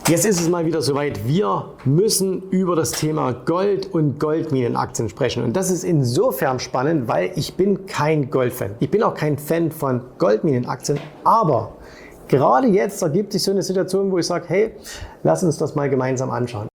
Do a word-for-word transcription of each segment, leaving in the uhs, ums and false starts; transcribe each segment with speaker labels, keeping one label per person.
Speaker 1: Jetzt ist es mal wieder soweit. Wir müssen über das Thema Gold und Goldminenaktien sprechen. Und das ist insofern spannend, weil ich bin kein Goldfan. Ich bin auch kein Fan von Goldminenaktien. Aber gerade jetzt ergibt sich so eine Situation, wo ich sage, hey, lass uns das mal gemeinsam anschauen.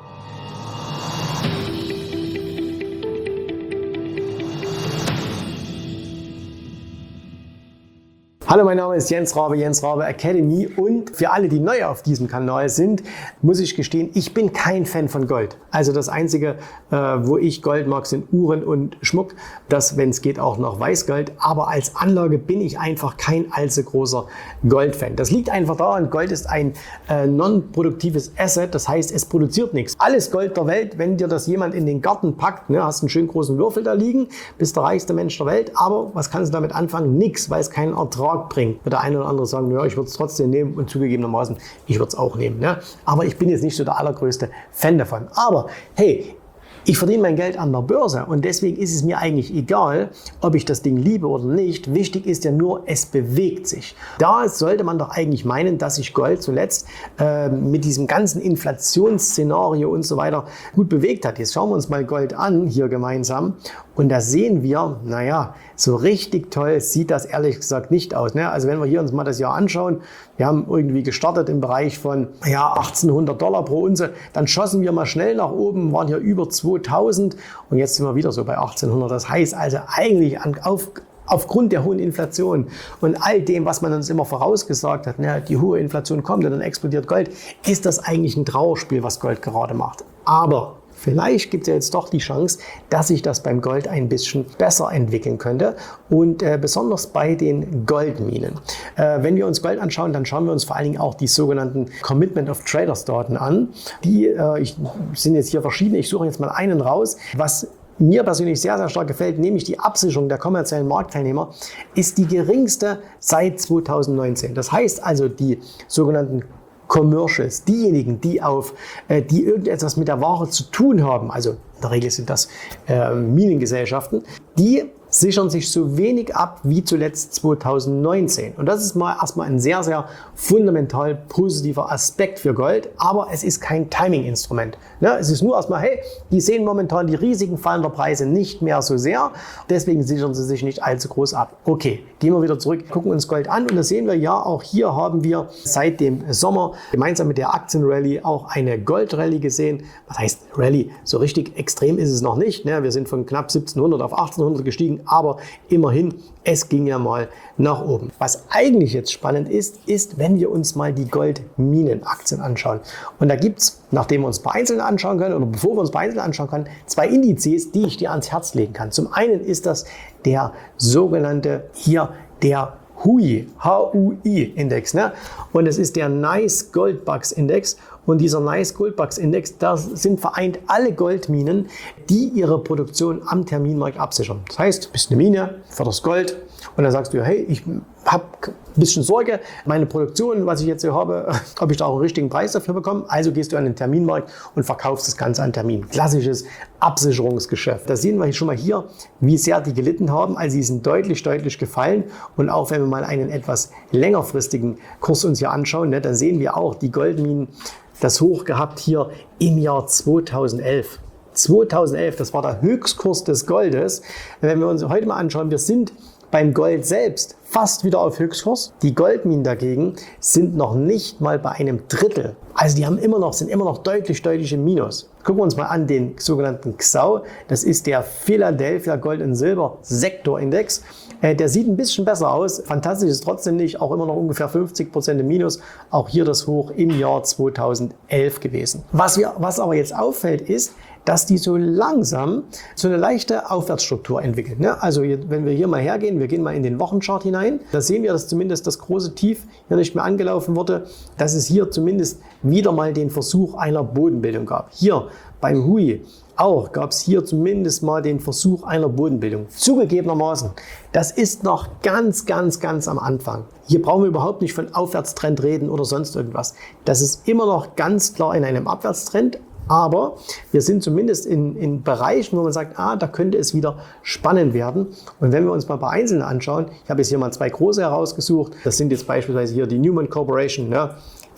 Speaker 1: Hallo, mein Name ist Jens Rabe, Jens Rabe Academy, und für alle, die neu auf diesem Kanal sind, muss ich gestehen, ich bin kein Fan von Gold. Also das Einzige, äh, wo ich Gold mag, sind Uhren und Schmuck, das, wenn es geht, auch noch Weißgold. Aber als Anlage bin ich einfach kein allzu großer Goldfan. Das liegt einfach daran, Gold ist ein äh, non-produktives Asset, das heißt, es produziert nichts. Alles Gold der Welt, wenn dir das jemand in den Garten packt, ne, hast einen schönen großen Würfel da liegen, bist der reichste Mensch der Welt, aber was kannst du damit anfangen? Nix, weil es keinen Ertrag bringt. Wird der eine oder andere sagen, ja, ich würde es trotzdem nehmen, und zugegebenermaßen, ich würde es auch nehmen. Ne? Aber ich bin jetzt nicht so der allergrößte Fan davon. Aber hey, ich verdiene mein Geld an der Börse, und deswegen ist es mir eigentlich egal, ob ich das Ding liebe oder nicht. Wichtig ist ja nur, es bewegt sich. Da sollte man doch eigentlich meinen, dass sich Gold zuletzt äh, mit diesem ganzen Inflationsszenario und so weiter gut bewegt hat. Jetzt schauen wir uns mal Gold an, hier gemeinsam. Und da sehen wir, naja, so richtig toll sieht das ehrlich gesagt nicht aus. Ne? Also wenn wir hier uns mal das Jahr anschauen, wir haben irgendwie gestartet im Bereich von ja, achtzehnhundert Dollar pro Unze, dann schossen wir mal schnell nach oben, waren hier über zweitausend, und jetzt sind wir wieder so bei achtzehnhundert. Das heißt also eigentlich an, auf, aufgrund der hohen Inflation und all dem, was man uns immer vorausgesagt hat, ne, die hohe Inflation kommt und dann explodiert Gold, ist das eigentlich ein Trauerspiel, was Gold gerade macht. Aber vielleicht gibt es ja jetzt doch die Chance, dass sich das beim Gold ein bisschen besser entwickeln könnte, und äh, besonders bei den Goldminen. Äh, wenn wir uns Gold anschauen, dann schauen wir uns vor allen Dingen auch die sogenannten Commitment of Traders Daten an. Die äh, ich, sind jetzt hier verschiedene. Ich suche jetzt mal einen raus. Was mir persönlich sehr, sehr stark gefällt, nämlich die Absicherung der kommerziellen Marktteilnehmer, ist die geringste seit zweitausendneunzehn. Das heißt also, die sogenannten Commercials, diejenigen, die auf, äh, die irgendetwas mit der Ware zu tun haben, also in der Regel sind das äh, Minengesellschaften, die sichern sich so wenig ab wie zuletzt zweitausendneunzehn. Und das ist mal erstmal ein sehr, sehr fundamental positiver Aspekt für Gold, aber es ist kein Timing-Instrument. Ne? Es ist nur erstmal, hey, die sehen momentan die Risiken fallender Preise nicht mehr so sehr, deswegen sichern sie sich nicht allzu groß ab. Okay, gehen wir wieder zurück, gucken uns Gold an, und da sehen wir ja, auch hier haben wir seit dem Sommer gemeinsam mit der Aktienrallye auch eine Goldrallye gesehen. Was heißt Rallye? So richtig extrem ist es noch nicht. Ne? Wir sind von knapp siebzehnhundert auf achtzehnhundert gestiegen, aber immerhin, es ging ja mal nach oben. Was eigentlich jetzt spannend ist, ist, wenn wir uns mal die Goldminenaktien anschauen. Und da gibt es, nachdem wir uns bei Einzelnen anschauen können, oder bevor wir uns bei Einzelnen anschauen können, zwei Indizes, die ich dir ans Herz legen kann. Zum einen ist das der sogenannte hier, der H U I, H U I-Index. Ne? Und es ist der Nice Gold Bucks Index. Und dieser Nice Gold Bucks Index, da sind vereint alle Goldminen, die ihre Produktion am Terminmarkt absichern. Das heißt, du bist eine Mine, förderst Gold, und dann sagst du, hey, ich habe ein bisschen Sorge, meine Produktion, was ich jetzt hier habe, ob ich da auch einen richtigen Preis dafür bekomme. Also gehst du an den Terminmarkt und verkaufst das Ganze an Termin. Klassisches Absicherungsgeschäft. Da sehen wir schon mal hier, wie sehr die gelitten haben. Also sie sind deutlich, deutlich gefallen. Und auch wenn wir mal einen etwas längerfristigen Kurs uns hier anschauen, ne, dann sehen wir auch die Goldminen das Hoch gehabt hier im Jahr zweitausendelf. zweitausendelf, das war der Höchstkurs des Goldes. Wenn wir uns heute mal anschauen, wir sind beim Gold selbst fast wieder auf Höchstkurs. Die Goldminen dagegen sind noch nicht mal bei einem Drittel. Also die haben immer noch, sind immer noch deutlich, deutlich im Minus. Gucken wir uns mal an den sogenannten X A U. Das ist der Philadelphia Gold und Silber Sektorindex. Äh, der sieht ein bisschen besser aus. Fantastisch ist trotzdem nicht. Auch immer noch ungefähr fünfzig Prozent im Minus. Auch hier das Hoch im Jahr zweitausendelf gewesen. Was, wir, was aber jetzt auffällt, ist, dass die so langsam so eine leichte Aufwärtsstruktur entwickeln. Ne? Also wenn wir hier mal hergehen, wir gehen mal in den Wochenchart hinein, da sehen wir, dass zumindest das große Tief hier nicht mehr angelaufen wurde, dass es hier zumindest wieder mal den Versuch einer Bodenbildung gab. Hier beim H U I auch gab es hier zumindest mal den Versuch einer Bodenbildung. Zugegebenermaßen, das ist noch ganz, ganz, ganz am Anfang. Hier brauchen wir überhaupt nicht von Aufwärtstrend reden oder sonst irgendwas. Das ist immer noch ganz klar in einem Abwärtstrend. Aber wir sind zumindest in, in Bereichen, wo man sagt, ah, da könnte es wieder spannend werden. Und wenn wir uns mal bei Einzelnen anschauen, ich habe jetzt hier mal zwei große herausgesucht. Das sind jetzt beispielsweise hier die Newmont Corporation. Ne?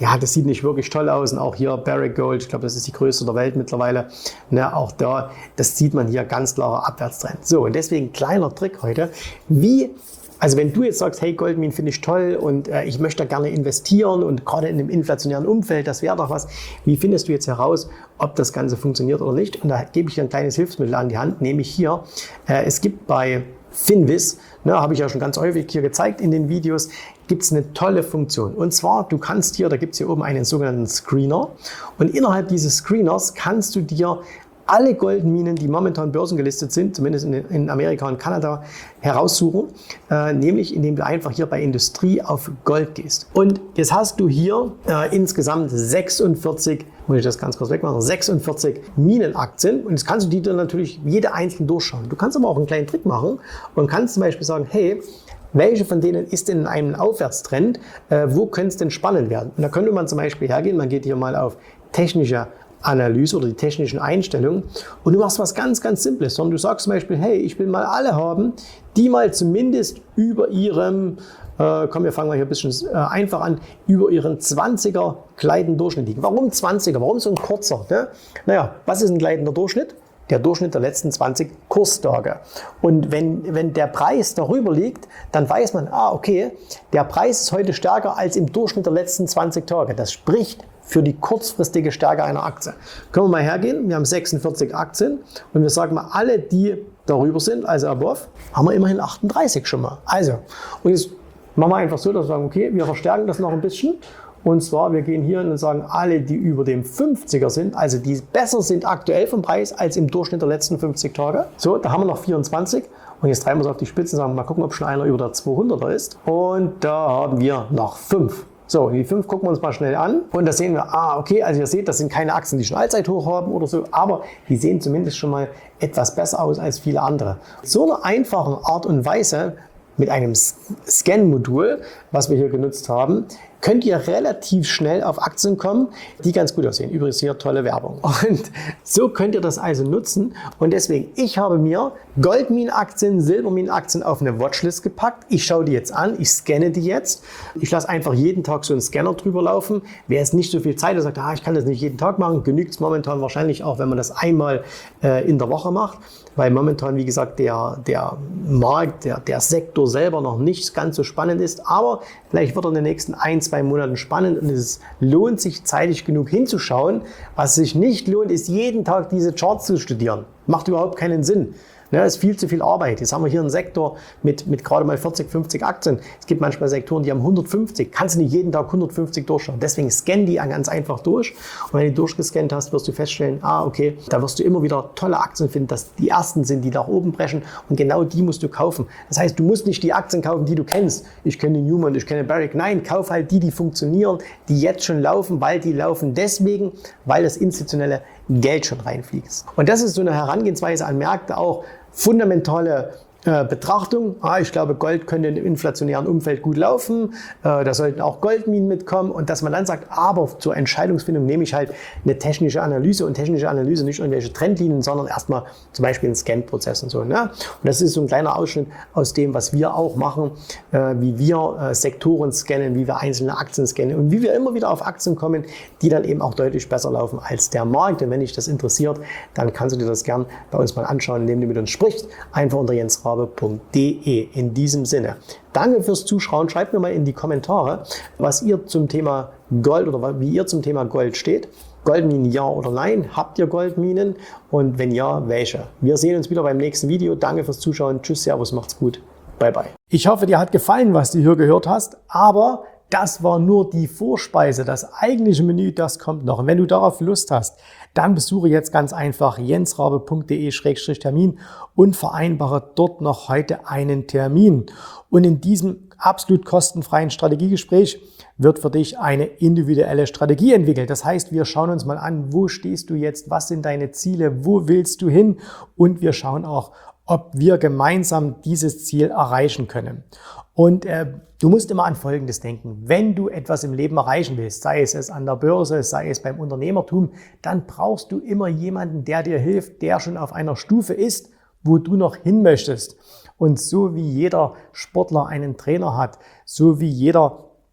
Speaker 1: ja, das sieht nicht wirklich toll aus. Und auch hier Barrick Gold, ich glaube, das ist die größte der Welt mittlerweile. Ne, auch da, das sieht man hier ganz klarer Abwärtstrend. So, und deswegen kleiner Trick heute, wie Also wenn du jetzt sagst, hey, Goldminen finde ich toll und äh, ich möchte da gerne investieren und gerade in einem inflationären Umfeld, das wäre doch was. Wie findest du jetzt heraus, ob das Ganze funktioniert oder nicht? Und da gebe ich dir ein kleines Hilfsmittel an die Hand, nämlich hier, äh, es gibt bei Finviz, ne, habe ich ja schon ganz häufig hier gezeigt in den Videos, gibt es eine tolle Funktion. Und zwar, du kannst hier, da gibt es hier oben einen sogenannten Screener und innerhalb dieses Screeners kannst du dir alle Goldminen, die momentan börsengelistet sind, zumindest in, in Amerika und Kanada, heraussuchen, äh, nämlich indem du einfach hier bei Industrie auf Gold gehst. Und jetzt hast du hier äh, insgesamt sechsundvierzig, muss ich das ganz kurz wegmachen, sechsundvierzig Minenaktien und jetzt kannst du die dann natürlich jede einzeln durchschauen. Du kannst aber auch einen kleinen Trick machen und kannst zum Beispiel sagen, hey, welche von denen ist denn in einem Aufwärtstrend, äh, wo könnte es denn spannend werden? Und da könnte man zum Beispiel hergehen, man geht hier mal auf technische Analyse oder die technischen Einstellungen und du machst was ganz, ganz Simples, sondern du sagst zum Beispiel, hey, ich will mal alle haben, die mal zumindest über ihrem, äh, komm, wir fangen mal hier ein bisschen äh, einfach an, über ihren zwanziger gleitenden Durchschnitt liegen. Warum zwanziger? Warum so ein kurzer? Ne? Naja, was ist ein gleitender Durchschnitt? Der Durchschnitt der letzten zwanzig Kurstage. Und wenn, wenn der Preis darüber liegt, dann weiß man, ah, okay, der Preis ist heute stärker als im Durchschnitt der letzten zwanzig Tage. Das spricht für die kurzfristige Stärke einer Aktie. Können wir mal hergehen, wir haben sechsundvierzig Aktien und wir sagen mal, alle, die darüber sind, also above, haben wir immerhin achtunddreißig schon mal. Also, und jetzt machen wir einfach so, dass wir sagen, okay, wir verstärken das noch ein bisschen. Und zwar, wir gehen hier und sagen, alle, die über dem fünfziger sind, also die besser sind aktuell vom Preis als im Durchschnitt der letzten fünfzig Tage. So, da haben wir noch vierundzwanzig. Und jetzt treiben wir es auf die Spitze und sagen, mal gucken, ob schon einer über der zweihunderter ist. Und da haben wir noch fünf. So, die fünf gucken wir uns mal schnell an und da sehen wir, ah, okay, also ihr seht, das sind keine Aktien, die schon Allzeithoch haben oder so, aber die sehen zumindest schon mal etwas besser aus als viele andere. So eine einfache Art und Weise mit einem Scan-Modul, was wir hier genutzt haben, könnt ihr relativ schnell auf Aktien kommen, die ganz gut aussehen. Übrigens hier tolle Werbung. Und so könnt ihr das also nutzen. Und deswegen, ich habe mir Goldminenaktien, Silberminenaktien auf eine Watchlist gepackt. Ich schaue die jetzt an, ich scanne die jetzt. Ich lasse einfach jeden Tag so einen Scanner drüber laufen. Wer jetzt nicht so viel Zeit hat, sagt, ah, ich kann das nicht jeden Tag machen, genügt es momentan wahrscheinlich auch, wenn man das einmal äh, in der Woche macht. Weil momentan, wie gesagt, der, der Markt, der, der Sektor selber noch nicht ganz so spannend ist. Aber vielleicht wird er in den nächsten ein, zwei Monaten spannend und es lohnt sich zeitig genug hinzuschauen. Was sich nicht lohnt, ist jeden Tag diese Charts zu studieren. Macht überhaupt keinen Sinn. Ja, das ist viel zu viel Arbeit. Jetzt haben wir hier einen Sektor mit, mit gerade mal vierzig, fünfzig Aktien. Es gibt manchmal Sektoren, die haben hundertfünfzig. Kannst du nicht jeden Tag hundertfünfzig durchschauen. Deswegen scan die ganz einfach durch. Und wenn du durchgescannt hast, wirst du feststellen, ah, okay, da wirst du immer wieder tolle Aktien finden, dass die ersten sind, die nach oben brechen. Und genau die musst du kaufen. Das heißt, du musst nicht die Aktien kaufen, die du kennst. Ich kenne Newmont, ich kenne Barrick. Nein, kauf halt die, die funktionieren, die jetzt schon laufen, weil die laufen deswegen, weil das institutionelle Geld schon reinfliegt. Und das ist so eine Herangehensweise an Märkte auch, fundamentale äh, Betrachtung. Ah, ich glaube, Gold könnte im inflationären Umfeld gut laufen. Äh, da sollten auch Goldminen mitkommen. Und dass man dann sagt, aber zur Entscheidungsfindung nehme ich halt eine technische Analyse und technische Analyse nicht irgendwelche Trendlinien, sondern erstmal zum Beispiel einen Scan-Prozess und so. Ne? Und das ist so ein kleiner Ausschnitt aus dem, was wir auch machen, äh, wie wir äh, Sektoren scannen, wie wir einzelne Aktien scannen und wie wir immer wieder auf Aktien kommen, die dann eben auch deutlich besser laufen als der Markt. Und wenn dich das interessiert, dann kannst du dir das gern bei uns mal anschauen, indem du mit uns sprichst. Einfach unter jens rabe punkt de. In diesem Sinne, danke fürs Zuschauen. Schreibt mir mal in die Kommentare, was ihr zum Thema Gold oder wie ihr zum Thema Gold steht. Goldminen ja oder nein? Habt ihr Goldminen? Und wenn ja, welche? Wir sehen uns wieder beim nächsten Video. Danke fürs Zuschauen. Tschüss, Servus, macht's gut. Bye, bye. Ich hoffe, dir hat gefallen, was du hier gehört hast, aber das war nur die Vorspeise. Das eigentliche Menü, das kommt noch. Und wenn du darauf Lust hast, dann besuche jetzt ganz einfach jens rabe punkt de Schrägstrich Termin und vereinbare dort noch heute einen Termin. Und in diesem absolut kostenfreien Strategiegespräch wird für dich eine individuelle Strategie entwickelt. Das heißt, wir schauen uns mal an, wo stehst du jetzt, was sind deine Ziele, wo willst du hin und wir schauen auch, ob wir gemeinsam dieses Ziel erreichen können. Und äh, du musst immer an Folgendes denken. Wenn du etwas im Leben erreichen willst, sei es, es an der Börse, sei es beim Unternehmertum, dann brauchst du immer jemanden, der dir hilft, der schon auf einer Stufe ist, wo du noch hin möchtest. Und so wie jeder Sportler einen Trainer hat, so wie jeder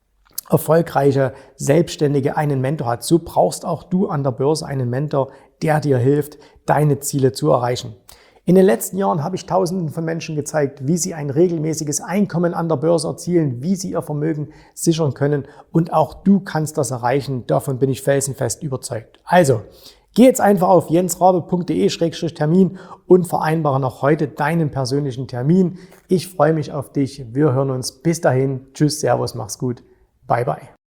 Speaker 1: erfolgreiche Selbstständige einen Mentor hat, so brauchst auch du an der Börse einen Mentor, der dir hilft, deine Ziele zu erreichen. In den letzten Jahren habe ich Tausenden von Menschen gezeigt, wie sie ein regelmäßiges Einkommen an der Börse erzielen, wie sie ihr Vermögen sichern können, und auch du kannst das erreichen. Davon bin ich felsenfest überzeugt. Also, geh jetzt einfach auf jensrabe punkt de Schrägstrich Termin und vereinbare noch heute deinen persönlichen Termin. Ich freue mich auf dich. Wir hören uns. Bis dahin. Tschüss, Servus, mach's gut. Bye, bye.